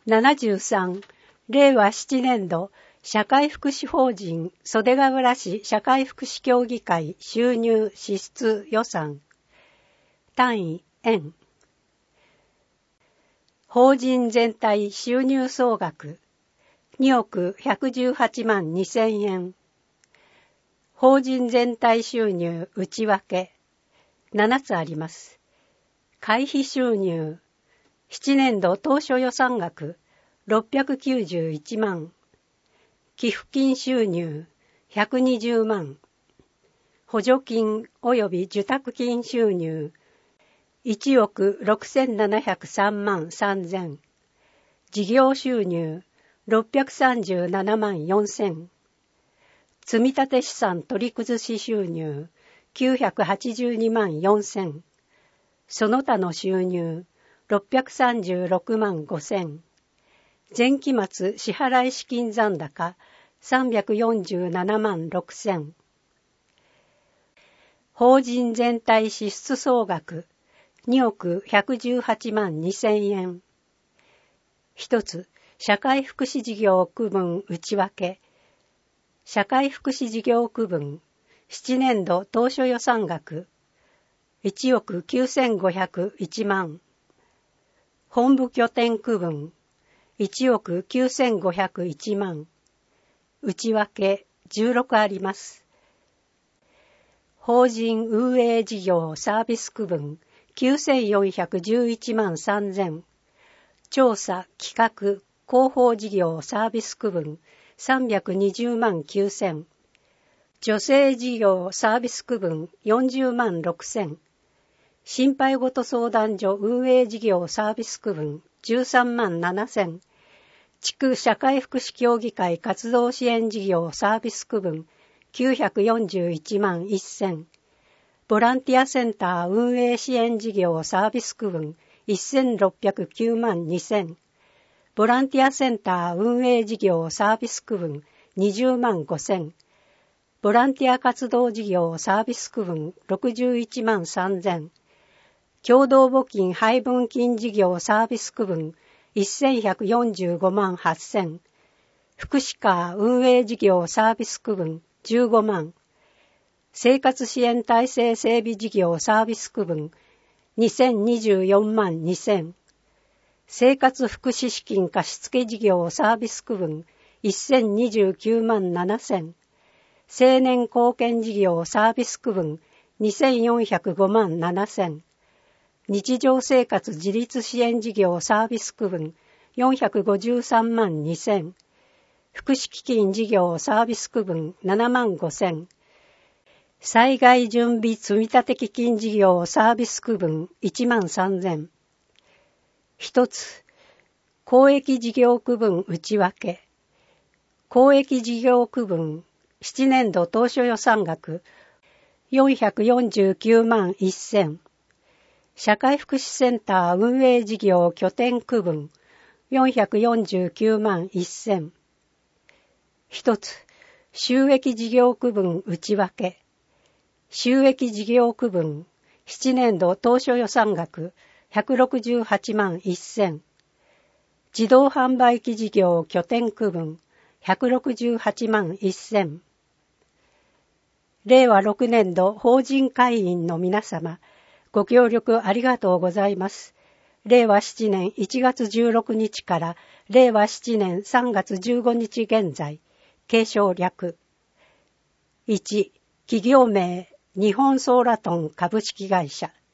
73、令和7年度社会福祉法人袖ヶ浦市社会福祉協議会収入支出予算単位円法人全体収入総額2億118万2000円法人全体収入内訳7つあります。会費収入7年度当初予算額691万寄付金収入120万補助金及び受託金収入1億6703万3000事業収入637万4000積立資産取り崩し収入982万4000その他の収入636万5000前期末支払い資金残高347万6000法人全体支出総額2億118万2000円一つ社会福祉事業区分内訳社会福祉事業区分7年度当初予算額1億9501万本部拠点区分1億9501万内訳16あります。法人運営事業サービス区分9411万3000調査企画広報事業サービス区分320万9000女性事業サービス区分40万6000心配ごと相談所運営事業サービス区分13万7000地区社会福祉協議会活動支援事業サービス区分941万1000ボランティアセンター運営支援事業サービス区分1609万2000ボランティアセンター運営事業サービス区分20万5000ボランティア活動事業サービス区分61万3000共同募金配分金事業サービス区分1145万8000福祉課運営事業サービス区分15万生活支援体制整備事業サービス区分2024万2000生活福祉資金貸付事業サービス区分1029万7000青年貢献事業サービス区分2405万7000日常生活自立支援事業サービス区分453万2000福祉基金事業サービス区分7万5000災害準備積立基金事業サービス区分1万3000一つ公益事業区分内訳公益事業区分7年度当初予算額449万1000社会福祉センター運営事業拠点区分449万1000一つ収益事業区分内訳収益事業区分7年度当初予算額168万1000自動販売機事業拠点区分168万1000令和6年度法人会員の皆様ご協力ありがとうございます。令和7年1月16日から令和7年3月15日現在、継承略。1、企業名、日本ソーラトン株式会社。